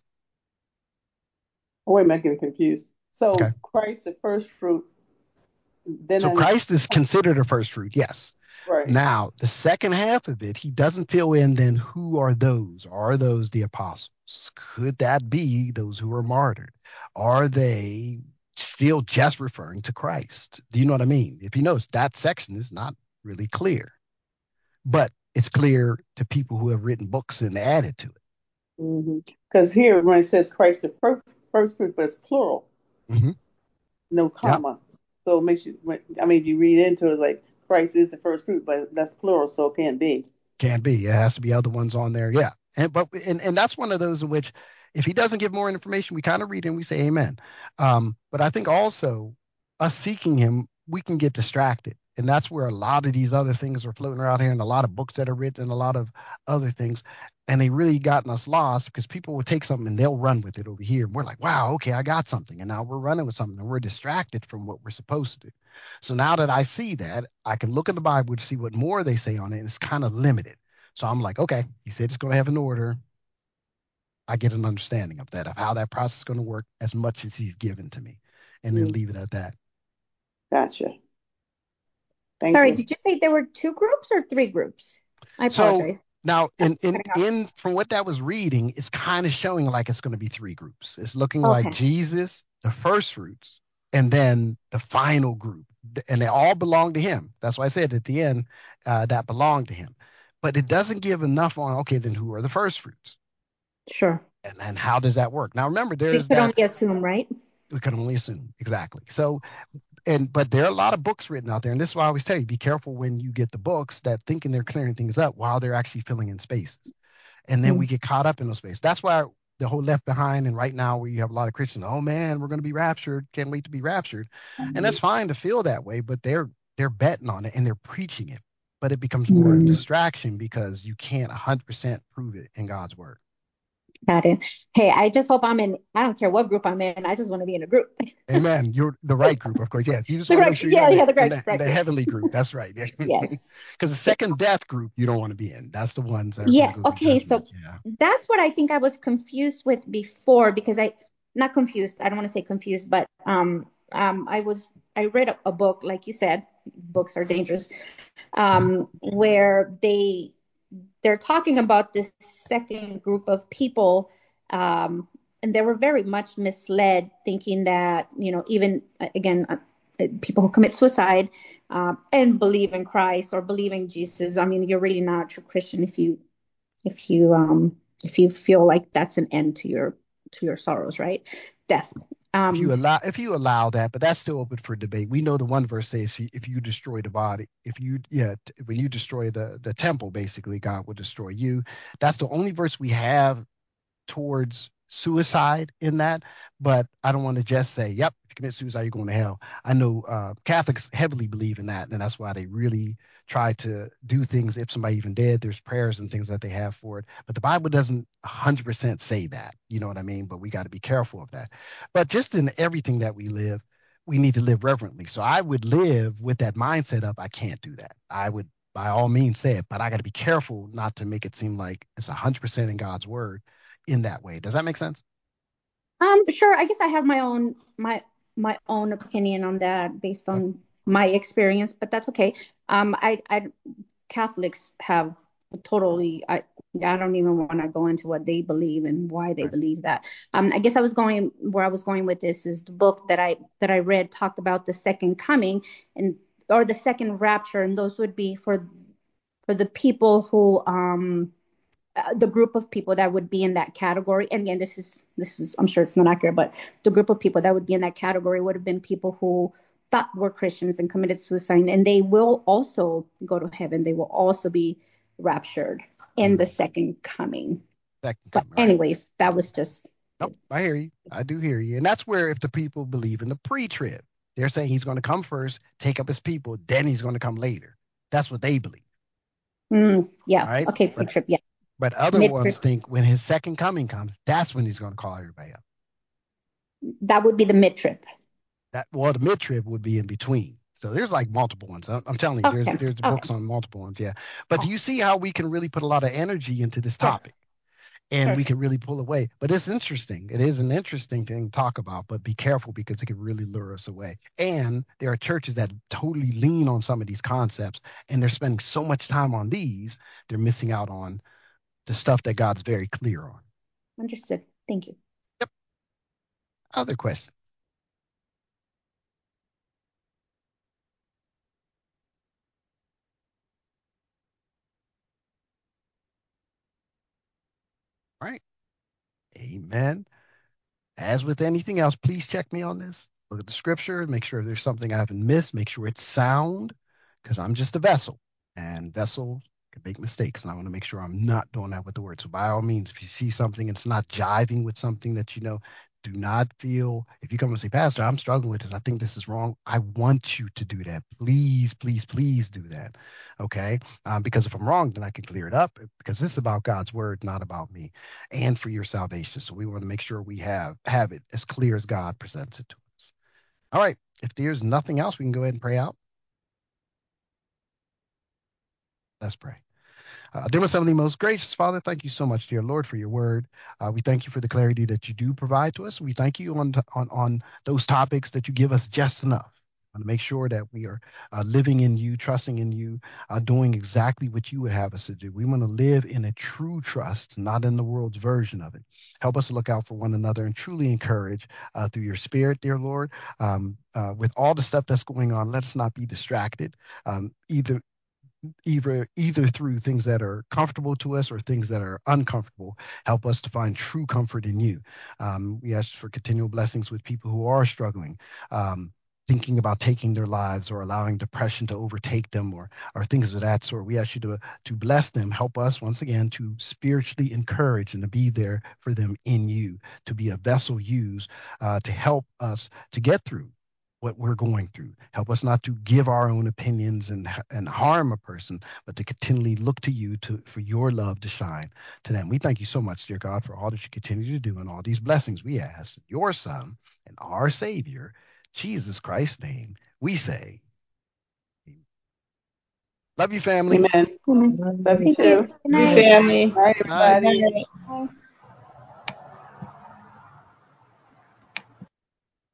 Speaker 2: Oh, wait, am I getting confused?
Speaker 1: Okay.
Speaker 2: So Christ, the first fruit, then
Speaker 1: So
Speaker 2: on
Speaker 1: Christ is considered a first fruit, yes.
Speaker 2: right.
Speaker 1: Now, the second half of it, he doesn't fill in then who are those? Are those the apostles? Could that be those who were martyred? Are they still just referring to Christ? Do you know what I mean? If you notice, that section is not really clear, but it's clear to people who have written books and added to it.
Speaker 2: Because here, when it says Christ, the first fruit, but it's plural,
Speaker 1: Hmm.
Speaker 2: no
Speaker 1: Yeah,
Speaker 2: comma. So it makes you, I mean, if you read into it, like Christ is the first fruit, but that's plural, so it can't be.
Speaker 1: can be. It has to be other ones on there. Yeah. And that's one of those in which if he doesn't give more information, we kind of read and we say amen. But I think also us seeking him, we can get distracted. And that's where a lot of these other things are floating around here and a lot of books that are written and a lot of other things. And they really gotten us lost because people will take something and they'll run with it over here. And we're like, wow, okay, I got something. And now we're running with something and we're distracted from what we're supposed to do. So now that I see that, I can look in the Bible to see what more they say on it, and it's kind of limited. So I'm like, okay, he said it's going to have an order. I get an understanding of that, of how that process is going to work as much as he's given to me, and then
Speaker 2: Mm,
Speaker 1: leave it at that.
Speaker 2: gotcha. Thank
Speaker 3: Sorry,
Speaker 2: you.
Speaker 3: did you say there were two groups or three groups? I
Speaker 1: So
Speaker 3: apologize.
Speaker 1: now,
Speaker 3: I'm
Speaker 1: in in
Speaker 3: cutting out.
Speaker 1: in from what that was reading, it's kind of showing like it's going to be three groups. It's looking like
Speaker 3: Okay,
Speaker 1: Jesus, the first fruits, and then the final group, and they all belong to him. That's why I said at the end that belonged to him. But it doesn't give enough on okay, then who are the first fruits,
Speaker 3: sure.
Speaker 1: and how does that work? Now remember,
Speaker 3: We
Speaker 1: there's
Speaker 3: could
Speaker 1: that
Speaker 3: only assume, right?
Speaker 1: we can only assume exactly. So but there are a lot of books written out there, and this is why I always tell you be careful when you get the books that thinking they're clearing things up while they're actually filling in spaces, and then we
Speaker 3: Mm,
Speaker 1: get caught up in those spaces. That's why the whole Left Behind, and right now where you have a lot of Christians, oh man, we're going to be raptured, can't wait to be raptured, and that's fine to feel that way, but they're betting on it and they're preaching it, but it becomes more of a
Speaker 3: mm,
Speaker 1: distraction because you can't 100% prove it in God's word.
Speaker 3: got it. Hey, I just hope I'm in. I don't care what group I'm in. I just want to be in a group.
Speaker 1: Amen. You're the right group, of course. Yes, you just
Speaker 3: The
Speaker 1: want to make
Speaker 3: right,
Speaker 1: sure you're
Speaker 3: yeah,
Speaker 1: in the
Speaker 3: yeah, the
Speaker 1: in
Speaker 3: right,
Speaker 1: the in
Speaker 3: right
Speaker 1: the
Speaker 3: group.
Speaker 1: heavenly group. That's right.
Speaker 3: Yes.
Speaker 1: Because the second death group you don't want to be in. That's the ones that are going
Speaker 3: Yeah.
Speaker 1: to go through
Speaker 3: Okay.
Speaker 1: judgment.
Speaker 3: So
Speaker 1: Yeah.
Speaker 3: that's what I think I was confused with before because not confused. I don't want to say confused, but I read a book, like you said, books are dangerous,
Speaker 1: Mhm.
Speaker 3: where they're talking about this second group of people, and they were very much misled, thinking that even again, people who commit suicide and believe in Christ or believe in Jesus. I mean, you're really not a true Christian if you if you feel like that's an end to your sorrows, right? Death. Um,
Speaker 1: If you allow that, but that's still open for debate. We know the one verse says if you destroy the body, if you when you destroy the temple, basically God will destroy you. That's the only verse we have towards suicide in that, but I don't want to just say, yep, if you commit suicide, you're going to hell. I know Catholics heavily believe in that, and that's why they really try to do things. If somebody even dead, there's prayers and things that they have for it. But the Bible doesn't 100% say that. You know what I mean? But we got to be careful of that. But just in everything that we live, we need to live reverently. So I would live with that mindset of I can't do that. I would by all means say it, but I got to be careful not to make it seem like it's 100% in God's word in that way. Does that make sense?
Speaker 3: sure. I guess I have my own opinion on that based
Speaker 1: Uh,
Speaker 3: on my experience, but that's okay. I Catholics have totally. I don't even want to go into what they believe and why they
Speaker 1: Right.
Speaker 3: believe that. I guess I was going with this is the book that I read talked about the second coming and or the second rapture, and those would be for the people who the group of people that would be in that category. And again, this is I'm sure it's not accurate, but the group of people that would be in that category would have been people who thought were Christians and committed suicide, and they will also go to heaven. They will also be raptured in the
Speaker 1: Mhm.
Speaker 3: second coming.
Speaker 1: That can
Speaker 3: But
Speaker 1: come right.
Speaker 3: anyways, that was just
Speaker 1: Nope,
Speaker 3: it.
Speaker 1: I hear you. I do hear you. And that's where if the people believe in the pre-trib. They're saying he's going to come first, take up his people, then he's going to come later. That's what they believe.
Speaker 3: Yeah.
Speaker 1: All right.
Speaker 3: Okay. Pre-trib. Yeah.
Speaker 1: But other ones
Speaker 3: Mid-trib.
Speaker 1: think when his second coming comes, that's when he's going to call everybody up.
Speaker 3: That would be the mid-trib.
Speaker 1: The mid trib would be in between. So there's like multiple ones. I'm telling you,
Speaker 3: Okay.
Speaker 1: there's books on multiple ones. Yeah. But do
Speaker 3: Oh,
Speaker 1: you see how we can really put a lot of energy into this
Speaker 3: sure.
Speaker 1: topic? And
Speaker 3: Sure.
Speaker 1: we can really pull away. But it's interesting. It is an interesting thing to talk about, but be careful because it can really lure us away. And there are churches that totally lean on some of these concepts and they're spending so much time on these, they're missing out on the stuff that God's very clear on.
Speaker 3: Understood. Thank you.
Speaker 1: Yep. Other question. All right. Amen. As with anything else, please check me on this. Look at the scripture, make sure there's something I haven't missed, make sure it's sound, because I'm just a vessel, and vessel can make mistakes, and I want to make sure I'm not doing that with the word. So by all means, if you see something and it's not jiving with something that you know, do not feel, if you come and say, Pastor, I'm struggling with this, I think this is wrong. I want you to do that. Please, please, please do that. Okay. Because if I'm wrong, then I can clear it up because this is about God's word, not about me and for your salvation. So we want to make sure we have it as clear as God presents it to us. All right. If there's nothing else, we can go ahead and pray out. Let's pray. Dear most heavenly, most gracious Father, thank you so much, dear Lord, for your word. We thank you for the clarity that you do provide to us. We thank you on those topics that you give us just enough. I want to make sure that we are living in you, trusting in you, doing exactly what you would have us to do. We want to live in a true trust, not in the world's version of it. Help us to look out for one another and truly encourage through your spirit, dear Lord. With all the stuff that's going on, let us not be distracted, either through things that are comfortable to us or things that are uncomfortable. Help us to find true comfort in you. We ask for continual blessings with people who are struggling. Thinking about taking their lives or allowing depression to overtake them or things of that sort. We ask you to bless them, help us once again to spiritually encourage and to be there for them in you, to be a vessel used to help us to get through what we're going through. Help us not to give our own opinions and harm a person, but to continually look to you for your love to shine to them. We thank you so much, dear God, for all that you continue to do and all these blessings we ask in your Son and our Savior, Jesus Christ's name. We say, love you, family.
Speaker 2: Amen.
Speaker 3: Amen.
Speaker 2: Love you
Speaker 3: Thank you.
Speaker 2: too.
Speaker 3: Good
Speaker 4: Hey,
Speaker 3: night.
Speaker 4: family.
Speaker 2: Bye,
Speaker 1: Bye.
Speaker 4: Good
Speaker 2: everybody.
Speaker 4: night.
Speaker 3: Bye.